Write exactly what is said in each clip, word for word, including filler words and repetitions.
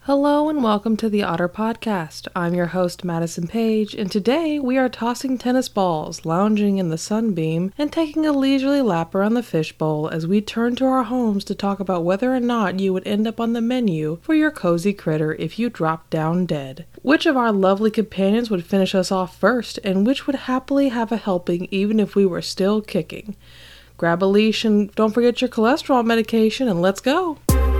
Hello and welcome to the Otter Podcast. I'm your host, Madison Page, and today we are tossing tennis balls, lounging in the sunbeam, and taking a leisurely lap around the fishbowl as we turn to our homes to talk about whether or not you would end up on the menu for your cozy critter if you dropped down dead. Which of our lovely companions would finish us off first, and which would happily have a helping even if we were still kicking? Grab a leash and don't forget your cholesterol medication, and let's go!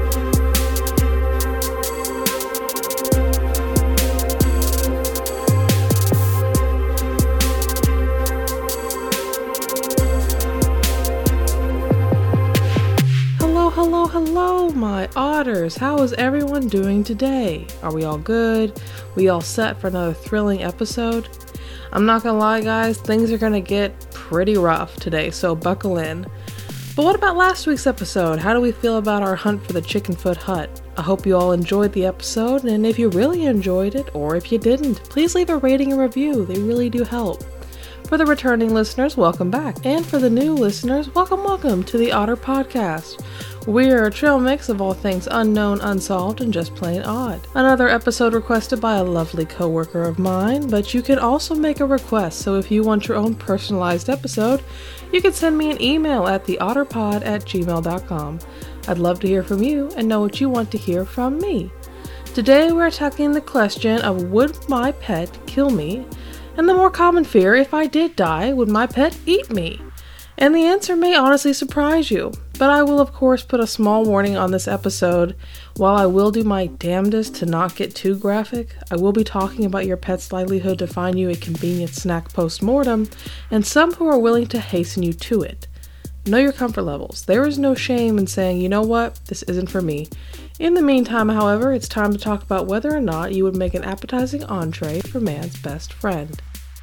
Hello, hello, my otters. How is everyone doing today? Are we all good? We all set for another thrilling episode? I'm not gonna lie, guys, things are gonna get pretty rough today, so buckle in. But what about last week's episode? How do we feel about our hunt for the Chickenfoot Hut? I hope you all enjoyed the episode, and if you really enjoyed it, or if you didn't, please leave a rating and review. They really do help. For the returning listeners, welcome back. And for the new listeners, welcome, welcome to the Otter Podcast. We're a trail mix of all things unknown, unsolved, and just plain odd. Another episode requested by a lovely coworker of mine, but you can also make a request, so if you want your own personalized episode, you can send me an email at the otter pod at gmail dot com. I'd love to hear from you and know what you want to hear from me. Today we're tackling the question of would my pet kill me? And the more common fear, if I did die, would my pet eat me? And the answer may honestly surprise you, but I will of course put a small warning on this episode. While I will do my damnedest to not get too graphic, I will be talking about your pet's likelihood to find you a convenient snack post-mortem, and some who are willing to hasten you to it. Know your comfort levels. There is no shame in saying, you know what, this isn't for me. In the meantime, however, it's time to talk about whether or not you would make an appetizing entree for man's best friend.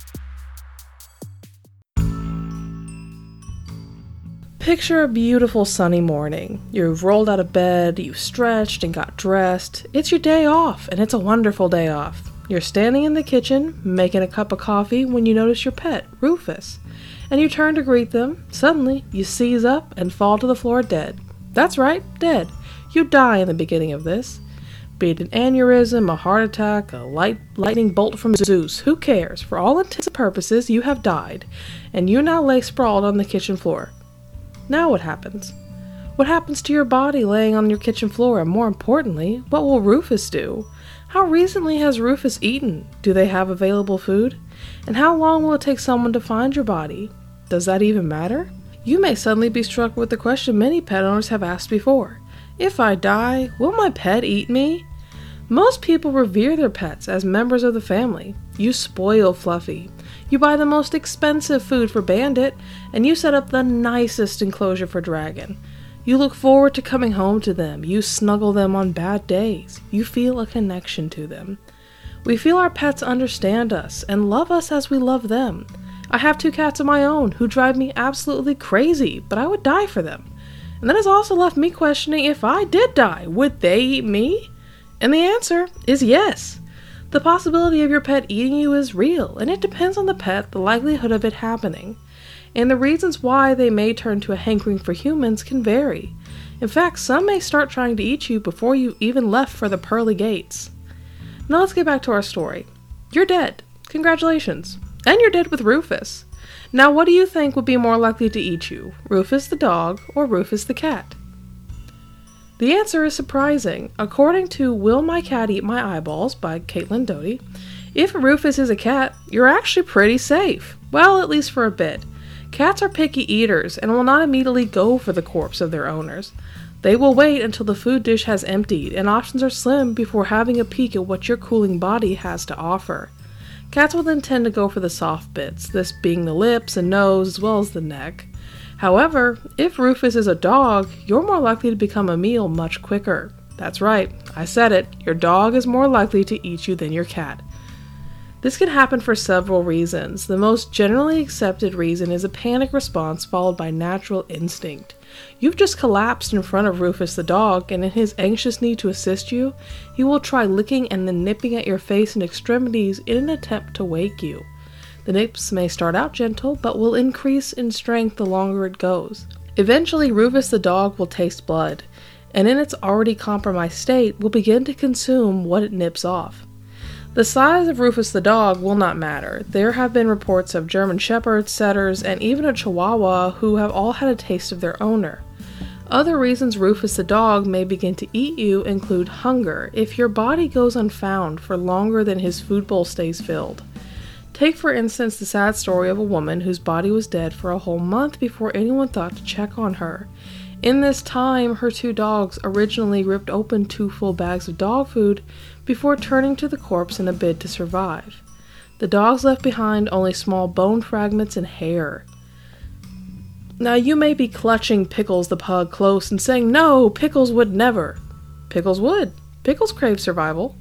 Picture a beautiful sunny morning. You've rolled out of bed, you've stretched and got dressed. It's your day off, and it's a wonderful day off. You're standing in the kitchen, making a cup of coffee when you notice your pet, Rufus. And you turn to greet them. Suddenly, you seize up and fall to the floor dead. That's right, dead. You die in the beginning of this. Be it an aneurysm, a heart attack, a light lightning bolt from Zeus, who cares? For all intents and purposes, you have died, and you now lay sprawled on the kitchen floor. Now what happens? What happens to your body laying on your kitchen floor, and more importantly, what will Rufus do? How recently has Rufus eaten? Do they have available food? And how long will it take someone to find your body? Does that even matter? You may suddenly be struck with the question many pet owners have asked before. If I die, will my pet eat me? Most people revere their pets as members of the family. You spoil Fluffy. You buy the most expensive food for Bandit, and you set up the nicest enclosure for Dragon. You look forward to coming home to them. You snuggle them on bad days. You feel a connection to them. We feel our pets understand us and love us as we love them. I have two cats of my own who drive me absolutely crazy, but I would die for them. And that has also left me questioning, if I did die, would they eat me? And the answer is yes. The possibility of your pet eating you is real, and it depends on the pet, the likelihood of it happening. And the reasons why they may turn to a hankering for humans can vary. In fact, some may start trying to eat you before you even left for the pearly gates. Now let's get back to our story. You're dead. Congratulations. And you're dead with Rufus. Now what do you think would be more likely to eat you? Rufus the dog or Rufus the cat? The answer is surprising. According to Will My Cat Eat My Eyeballs by Caitlin Doty, if Rufus is a cat, you're actually pretty safe. Well, at least for a bit. Cats are picky eaters and will not immediately go for the corpse of their owners. They will wait until the food dish has emptied and options are slim before having a peek at what your cooling body has to offer. Cats will then tend to go for the soft bits, this being the lips and nose as well as the neck. However, if Rufus is a dog, you're more likely to become a meal much quicker. That's right, I said it, your dog is more likely to eat you than your cat. This can happen for several reasons. The most generally accepted reason is a panic response followed by natural instinct. You've just collapsed in front of Rufus the dog, and in his anxious need to assist you, he will try licking and then nipping at your face and extremities in an attempt to wake you. The nips may start out gentle, but will increase in strength the longer it goes. Eventually, Rufus the dog will taste blood, and in its already compromised state will begin to consume what it nips off. The size of Rufus the dog will not matter. There have been reports of German shepherds, setters, and even a chihuahua who have all had a taste of their owner. Other reasons Rufus the dog may begin to eat you include hunger, if your body goes unfound for longer than his food bowl stays filled. Take for instance the sad story of a woman whose body was dead for a whole month before anyone thought to check on her. In this time, her two dogs originally ripped open two full bags of dog food before turning to the corpse in a bid to survive. The dogs left behind only small bone fragments and hair. Now you may be clutching Pickles the pug close and saying, "No, Pickles would never." Pickles would. Pickles crave survival.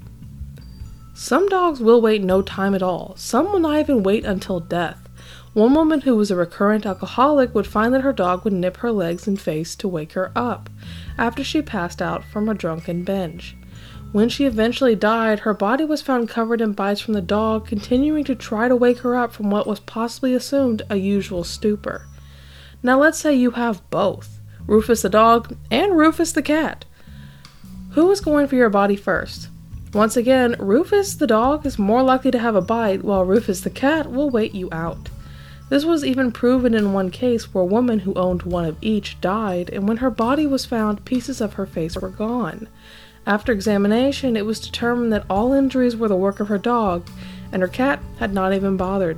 Some dogs will wait no time at all. Some will not even wait until death. One woman who was a recurrent alcoholic would find that her dog would nip her legs and face to wake her up after she passed out from a drunken binge. When she eventually died, her body was found covered in bites from the dog, continuing to try to wake her up from what was possibly assumed a usual stupor. Now let's say you have both, Rufus the dog and Rufus the cat. Who is going for your body first? Once again, Rufus the dog is more likely to have a bite, while Rufus the cat will wait you out. This was even proven in one case where a woman who owned one of each died, and when her body was found, pieces of her face were gone. After examination, it was determined that all injuries were the work of her dog, and her cat had not even bothered.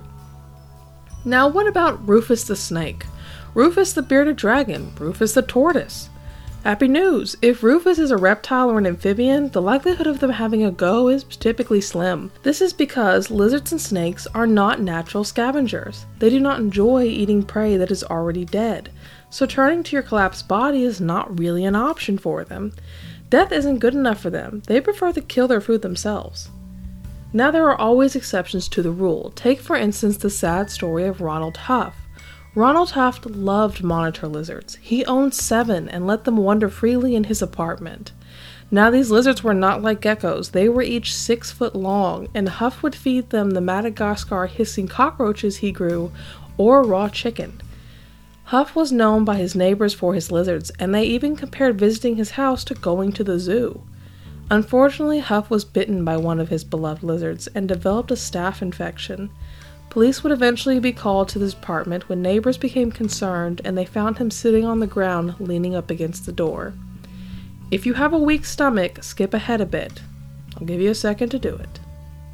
Now what about Rufus the snake? Rufus the bearded dragon? Rufus the tortoise? Happy news! If Rufus is a reptile or an amphibian, the likelihood of them having a go is typically slim. This is because lizards and snakes are not natural scavengers. They do not enjoy eating prey that is already dead, so turning to your collapsed body is not really an option for them. Death isn't good enough for them. They prefer to kill their food themselves. Now there are always exceptions to the rule. Take for instance the sad story of Ronald Huff. Ronald Huff loved monitor lizards. He owned seven and let them wander freely in his apartment. Now these lizards were not like geckos. They were each six foot long, and Huff would feed them the Madagascar hissing cockroaches he grew, or raw chicken. Huff was known by his neighbors for his lizards, and they even compared visiting his house to going to the zoo. Unfortunately, Huff was bitten by one of his beloved lizards and developed a staph infection. Police would eventually be called to his apartment when neighbors became concerned and they found him sitting on the ground leaning up against the door. If you have a weak stomach, skip ahead a bit. I'll give you a second to do it.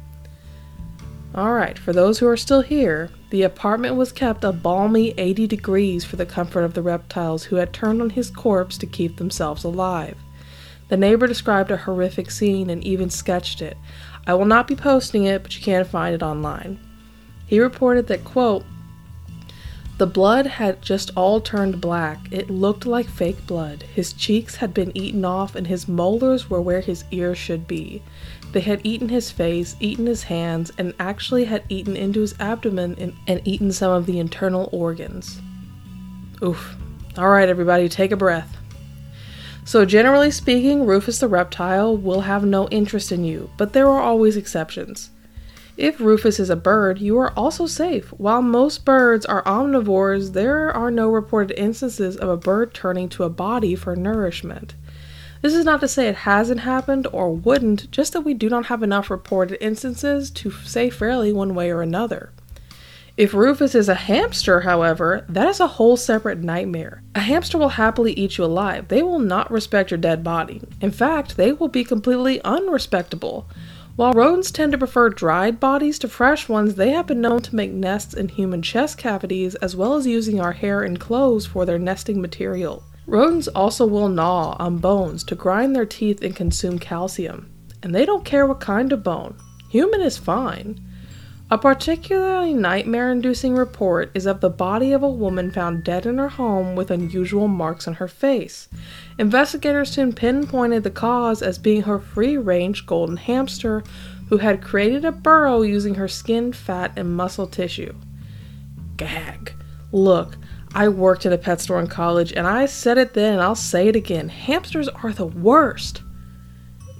Alright, for those who are still here, the apartment was kept a balmy eighty degrees for the comfort of the reptiles who had turned on his corpse to keep themselves alive. The neighbor described a horrific scene and even sketched it. I will not be posting it, but you can find it online. He reported that, quote, "The blood had just all turned black. It looked like fake blood. His cheeks had been eaten off and his molars were where his ears should be. They had eaten his face, eaten his hands, and actually had eaten into his abdomen and, and eaten some of the internal organs." Oof. Alright everybody, take a breath. So generally speaking, Rufus the reptile will have no interest in you, but there are always exceptions. If Rufus is a bird, you are also safe. While most birds are omnivores, there are no reported instances of a bird turning to a body for nourishment. This is not to say it hasn't happened or wouldn't, just that we do not have enough reported instances to say fairly one way or another. If Rufus is a hamster, however, that is a whole separate nightmare. A hamster will happily eat you alive. They will not respect your dead body. In fact, they will be completely unrespectable. While rodents tend to prefer dried bodies to fresh ones, they have been known to make nests in human chest cavities as well as using our hair and clothes for their nesting material. Rodents also will gnaw on bones to grind their teeth and consume calcium. And they don't care what kind of bone. Human is fine. A particularly nightmare-inducing report is of the body of a woman found dead in her home with unusual marks on her face. Investigators soon pinpointed the cause as being her free-range golden hamster, who had created a burrow using her skin, fat, and muscle tissue. Gag. Look, I worked at a pet store in college, and I said it then and I'll say it again. Hamsters are the worst.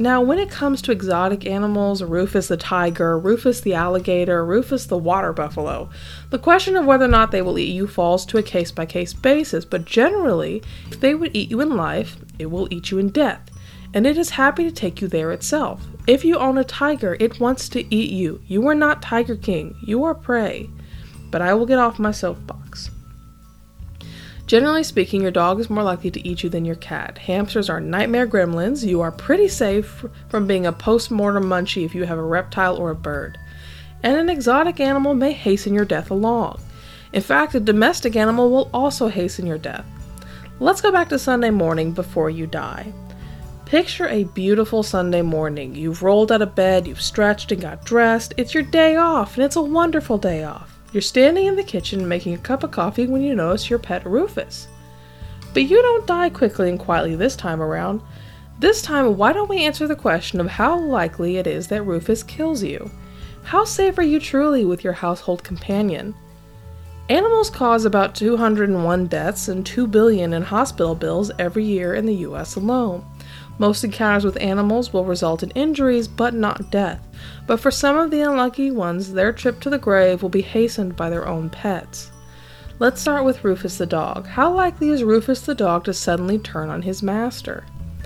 Now, when it comes to exotic animals, Rufus the tiger, Rufus the alligator, Rufus the water buffalo, the question of whether or not they will eat you falls to a case-by-case basis, but generally, if they would eat you in life, it will eat you in death, and it is happy to take you there itself. If you own a tiger, it wants to eat you. You are not Tiger King, you are prey. But I will get off my soapbox. Generally speaking, your dog is more likely to eat you than your cat. Hamsters are nightmare gremlins. You are pretty safe from being a post-mortem munchie if you have a reptile or a bird. And an exotic animal may hasten your death along. In fact, a domestic animal will also hasten your death. Let's go back to Sunday morning before you die. Picture a beautiful Sunday morning. You've rolled out of bed, you've stretched and got dressed. It's your day off, and it's a wonderful day off. You're standing in the kitchen making a cup of coffee when you notice your pet Rufus. But you don't die quickly and quietly this time around. This time, why don't we answer the question of how likely it is that Rufus kills you? How safe are you truly with your household companion? Animals cause about two hundred one deaths and two billion in hospital bills every year in the U S alone. Most encounters with animals will result in injuries, but not death. But for some of the unlucky ones, their trip to the grave will be hastened by their own pets. Let's start with Rufus the dog. How likely is Rufus the dog to suddenly turn on his master?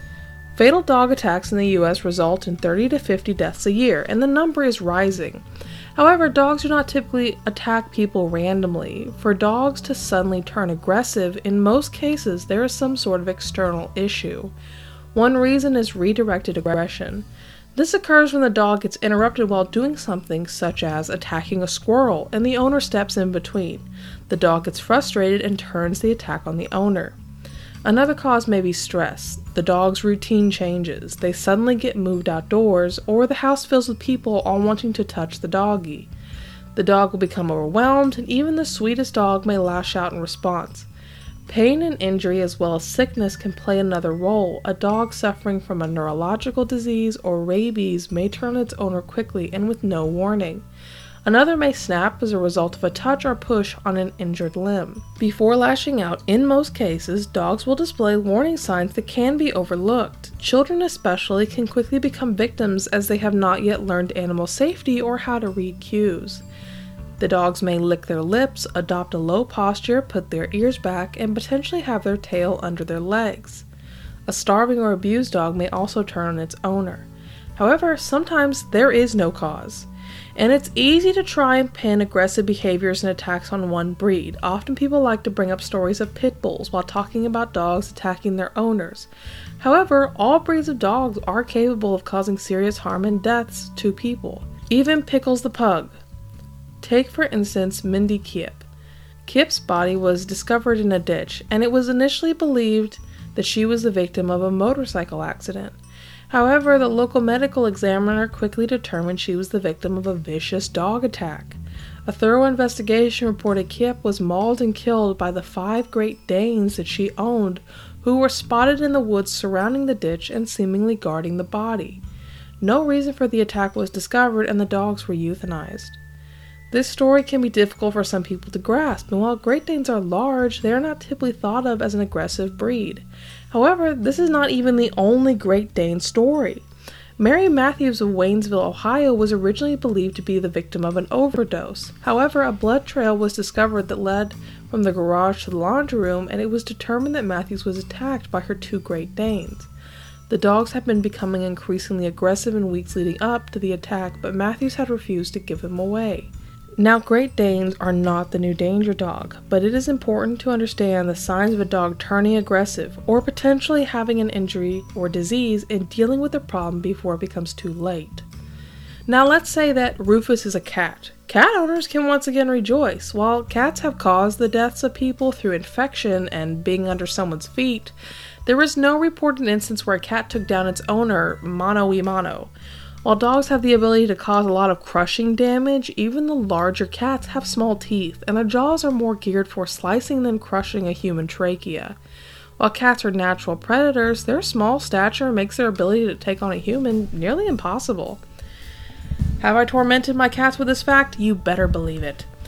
Fatal dog attacks in the U S result in thirty to fifty deaths a year, and the number is rising. However, dogs do not typically attack people randomly. For dogs to suddenly turn aggressive, in most cases there is some sort of external issue. One reason is redirected aggression. This occurs when the dog gets interrupted while doing something such as attacking a squirrel, and the owner steps in between. The dog gets frustrated and turns the attack on the owner. Another cause may be stress. The dog's routine changes. They suddenly get moved outdoors, or the house fills with people all wanting to touch the doggy. The dog will become overwhelmed, and even the sweetest dog may lash out in response. Pain and injury as well as sickness can play another role. A dog suffering from a neurological disease or rabies may turn its owner quickly and with no warning. Another may snap as a result of a touch or push on an injured limb. Before lashing out, in most cases, dogs will display warning signs that can be overlooked. Children especially can quickly become victims as they have not yet learned animal safety or how to read cues. The dogs may lick their lips, adopt a low posture, put their ears back, and potentially have their tail under their legs. A starving or abused dog may also turn on its owner. However, sometimes there is no cause. And it's easy to try and pin aggressive behaviors and attacks on one breed. Often people like to bring up stories of pit bulls while talking about dogs attacking their owners. However, all breeds of dogs are capable of causing serious harm and deaths to people. Even Pickles the pug. Take, for instance, Mindy Kip. Kip's body was discovered in a ditch, and it was initially believed that she was the victim of a motorcycle accident. However, the local medical examiner quickly determined she was the victim of a vicious dog attack. A thorough investigation reported Kip was mauled and killed by the five Great Danes that she owned, who were spotted in the woods surrounding the ditch and seemingly guarding the body. No reason for the attack was discovered, and the dogs were euthanized. This story can be difficult for some people to grasp, and while Great Danes are large, they are not typically thought of as an aggressive breed. However, this is not even the only Great Dane story. Mary Matthews of Waynesville, Ohio was originally believed to be the victim of an overdose. However, a blood trail was discovered that led from the garage to the laundry room, and it was determined that Matthews was attacked by her two Great Danes. The dogs had been becoming increasingly aggressive in weeks leading up to the attack, but Matthews had refused to give them away. Now, Great Danes are not the new danger dog, but it is important to understand the signs of a dog turning aggressive or potentially having an injury or disease and dealing with the problem before it becomes too late. Now, let's say that Rufus is a cat. Cat owners can once again rejoice. While cats have caused the deaths of people through infection and being under someone's feet, there is no reported instance where a cat took down its owner mano a mano. While dogs have the ability to cause a lot of crushing damage, even the larger cats have small teeth, and their jaws are more geared for slicing than crushing a human trachea. While cats are natural predators, their small stature makes their ability to take on a human nearly impossible. Have I tormented my cats with this fact? You better believe it.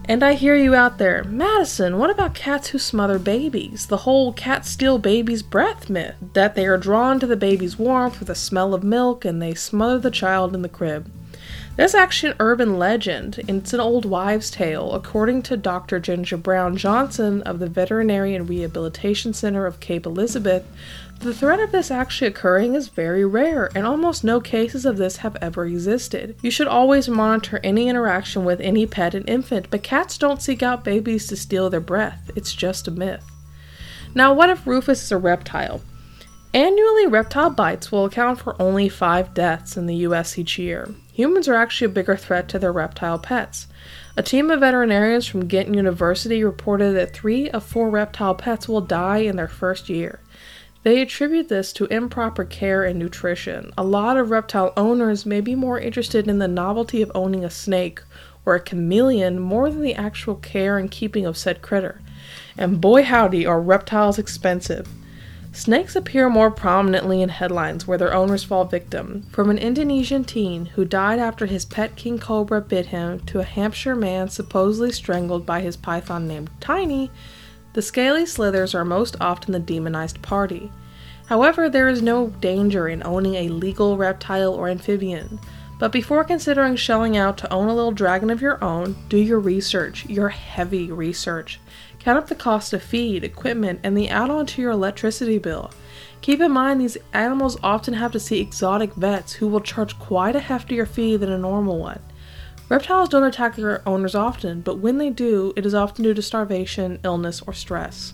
And I hear you out there, Madison, what about cats who smother babies? The whole cats steal baby's breath myth, that they are drawn to the baby's warmth or the smell of milk and they smother the child in the crib. That's actually an urban legend, and it's an old wives' tale, according to Doctor Ginger Brown Johnson of the Veterinary and Rehabilitation Center of Cape Elizabeth. The threat of this actually occurring is very rare, and almost no cases of this have ever existed. You should always monitor any interaction with any pet and infant, but cats don't seek out babies to steal their breath. It's just a myth. Now, what if Rufus is a reptile? Annually, reptile bites will account for only five deaths in the U S each year. Humans are actually a bigger threat to their reptile pets. A team of veterinarians from Ghent University reported that three of four reptile pets will die in their first year. They attribute this to improper care and nutrition. A lot of reptile owners may be more interested in the novelty of owning a snake or a chameleon more than the actual care and keeping of said critter. And boy howdy, are reptiles expensive. Snakes appear more prominently in headlines where their owners fall victim, from an Indonesian teen who died after his pet king cobra bit him to a Hampshire man supposedly strangled by his python named Tiny. The scaly slithers are most often the demonized party. However, there is no danger in owning a legal reptile or amphibian. But before considering shelling out to own a little dragon of your own, do your research, your heavy research. Count up the cost of feed, equipment, and the add-on to your electricity bill. Keep in mind these animals often have to see exotic vets who will charge quite a heftier fee than a normal one. Reptiles don't attack their owners often, but when they do, it is often due to starvation, illness, or stress.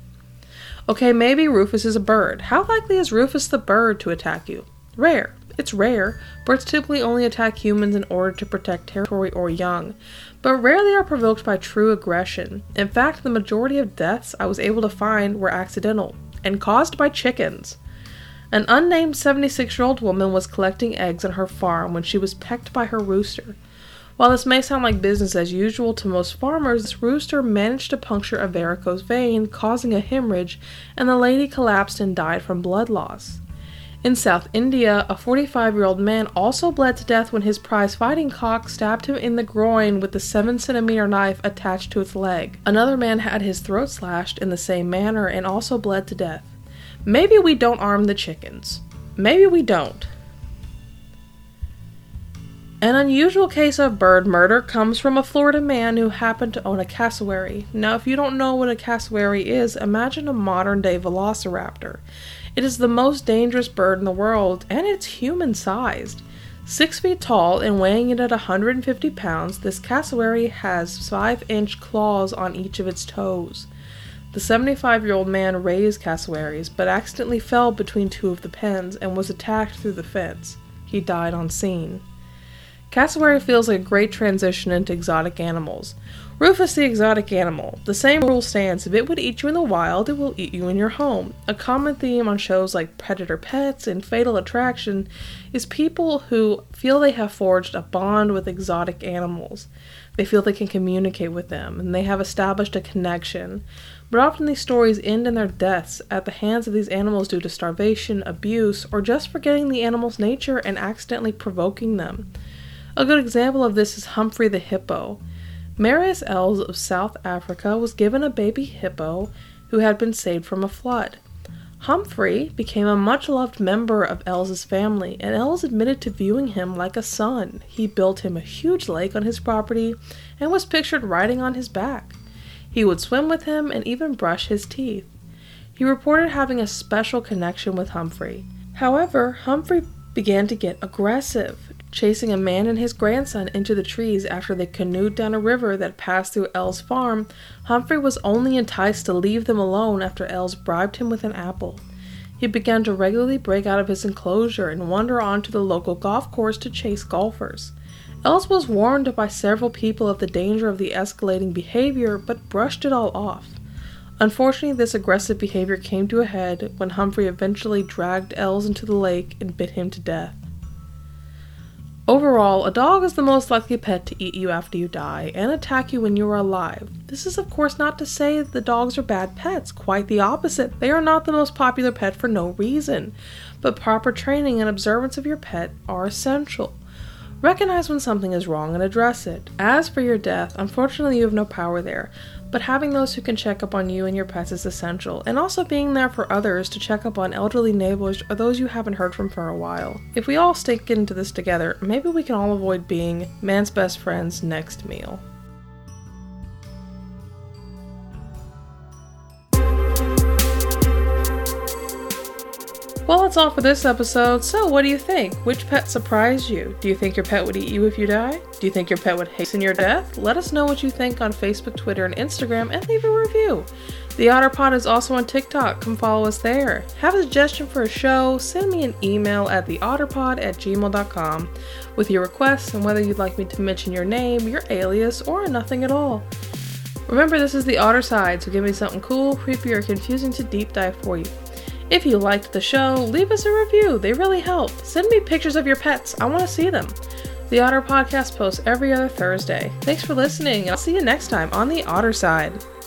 Okay, maybe Rufus is a bird. How likely is Rufus the bird to attack you? Rare. It's rare. Birds typically only attack humans in order to protect territory or young, but rarely are provoked by true aggression. In fact, the majority of deaths I was able to find were accidental, and caused by chickens. An unnamed seventy-six-year-old woman was collecting eggs on her farm when she was pecked by her rooster. While this may sound like business as usual to most farmers, this rooster managed to puncture a varicose vein, causing a hemorrhage, and the lady collapsed and died from blood loss. In South India, a forty-five-year-old man also bled to death when his prize fighting cock stabbed him in the groin with the seven centimeter knife attached to its leg. Another man had his throat slashed in the same manner and also bled to death. Maybe we don't arm the chickens. Maybe we don't. An unusual case of bird murder comes from a Florida man who happened to own a cassowary. Now, if you don't know what a cassowary is, imagine a modern-day velociraptor. It is the most dangerous bird in the world, and it's human-sized. Six feet tall and weighing in at one hundred fifty pounds, this cassowary has five-inch claws on each of its toes. The seventy-five-year-old man raised cassowaries, but accidentally fell between two of the pens and was attacked through the fence. He died on scene. Cassowary feels like a great transition into exotic animals. Rufus the exotic animal. The same rule stands. If it would eat you in the wild, it will eat you in your home. A common theme on shows like Predator Pets and Fatal Attraction is people who feel they have forged a bond with exotic animals. They feel they can communicate with them, and they have established a connection. But often these stories end in their deaths at the hands of these animals due to starvation, abuse, or just forgetting the animal's nature and accidentally provoking them. A good example of this is Humphrey the hippo. Marius Els of South Africa was given a baby hippo who had been saved from a flood. Humphrey became a much-loved member of Els's family, and Els admitted to viewing him like a son. He built him a huge lake on his property and was pictured riding on his back. He would swim with him and even brush his teeth. He reported having a special connection with Humphrey. However, Humphrey began to get aggressive, chasing a man and his grandson into the trees after they canoed down a river that passed through Els' farm. Humphrey was only enticed to leave them alone after Els bribed him with an apple. He began to regularly break out of his enclosure and wander onto the local golf course to chase golfers. Els was warned by several people of the danger of the escalating behavior, but brushed it all off. Unfortunately, this aggressive behavior came to a head when Humphrey eventually dragged Els into the lake and bit him to death. Overall, a dog is the most likely pet to eat you after you die and attack you when you are alive. This is of course not to say that the dogs are bad pets, quite the opposite. They are not the most popular pet for no reason, but proper training and observance of your pet are essential. Recognize when something is wrong and address it. As for your death, unfortunately you have no power there, but having those who can check up on you and your pets is essential, and also being there for others to check up on elderly neighbors or those you haven't heard from for a while. If we all stick into this together, maybe we can all avoid being man's best friend's next meal. Well, that's all for this episode. So, what do you think? Which pet surprised you? Do you think your pet would eat you if you die? Do you think your pet would hasten your death? Let us know what you think on Facebook, Twitter, and Instagram, and leave a review. The OtterPod is also on TikTok. Come follow us there. Have a suggestion for a show? Send me an email at the otterpod at gmail dot com with your requests and whether you'd like me to mention your name, your alias, or nothing at all. Remember, this is the Otter Side, so give me something cool, creepy, or confusing to deep dive for you. If you liked the show, leave us a review. They really help. Send me pictures of your pets. I want to see them. The Otter Podcast posts every other Thursday. Thanks for listening. I'll see you next time on the Otter Side.